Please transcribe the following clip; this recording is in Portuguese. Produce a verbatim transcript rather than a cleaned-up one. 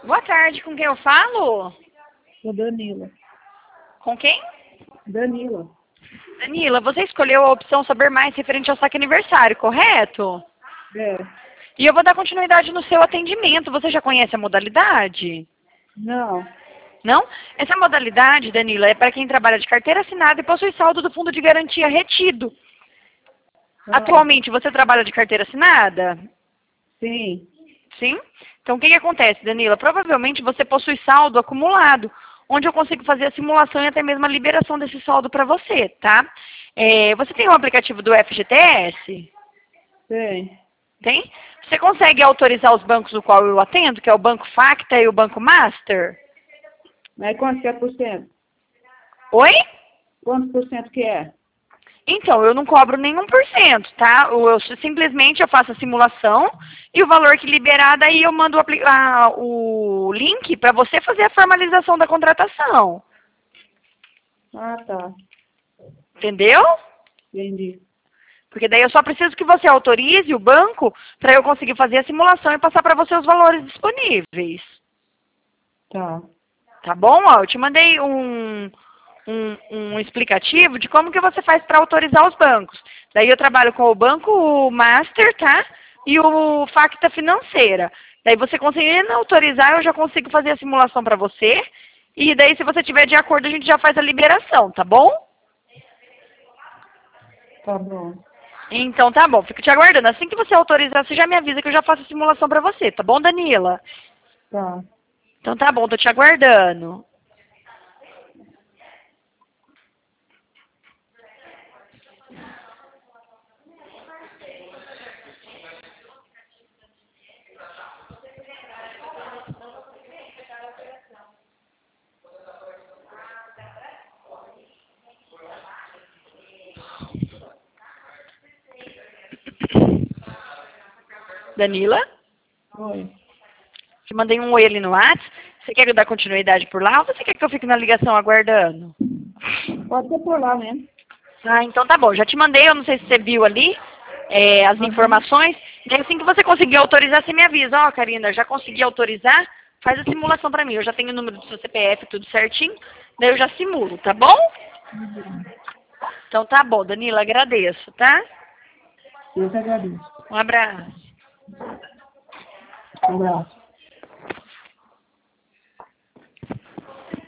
Boa tarde, com quem eu falo? Com Danila. Com quem? Danila. Danila, você escolheu a opção saber mais referente ao saque aniversário, correto? É. E eu vou dar continuidade no seu atendimento. Você já conhece a modalidade? Não. Não? Essa modalidade, Danila, é para quem trabalha de carteira assinada e possui saldo do fundo de garantia retido. Ah. Atualmente, você trabalha de carteira assinada? Sim. Sim? Então, o que, que acontece, Danila? Provavelmente você possui saldo acumulado, onde eu consigo fazer a simulação e até mesmo a liberação desse saldo para você, tá? É, você tem o aplicativo do F G T S? Tem. Tem? Você consegue autorizar os bancos no qual eu atendo, que é o Banco Facta e o Banco Master? Mas quanto que é por cento? Oi? Quantos por cento que é? Então, eu não cobro nenhum por cento, tá? Eu, eu simplesmente eu faço a simulação e o valor que liberar, daí eu mando o, apli- a- o link para você fazer a formalização da contratação. Ah, tá. Entendeu? Entendi. Porque daí eu só preciso que você autorize o banco para eu conseguir fazer a simulação e passar para você os valores disponíveis. Tá. Tá bom? Ó, eu te mandei um, um, um explicativo de como que você faz para autorizar os bancos. Daí eu trabalho com o Banco Master, tá? E o Facta Financeira. Daí você conseguindo autorizar, eu já consigo fazer a simulação para você. E daí, se você tiver de acordo, a gente já faz a liberação, tá bom? Tá bom. Então tá bom, fico te aguardando. Assim que você autorizar, você já me avisa que eu já faço a simulação para você, tá bom, Danila? Tá. Então tá bom, tô te aguardando. Danila? Oi. Te mandei um oi ali no WhatsApp. Você quer que eu dar continuidade por lá ou você quer que eu fique na ligação aguardando? Pode ser por lá mesmo. Ah, então tá bom. Já te mandei, eu não sei se você viu ali, é, as Uhum. informações. E aí, assim que você conseguir autorizar, você me avisa. Ó, Karina, já consegui autorizar? Faz a simulação pra mim. Eu já tenho o número do seu C P F, tudo certinho. Daí eu já simulo, tá bom? Uhum. Então tá bom, Danila, agradeço, tá? Eu que agradeço. Um abraço. Um abraço.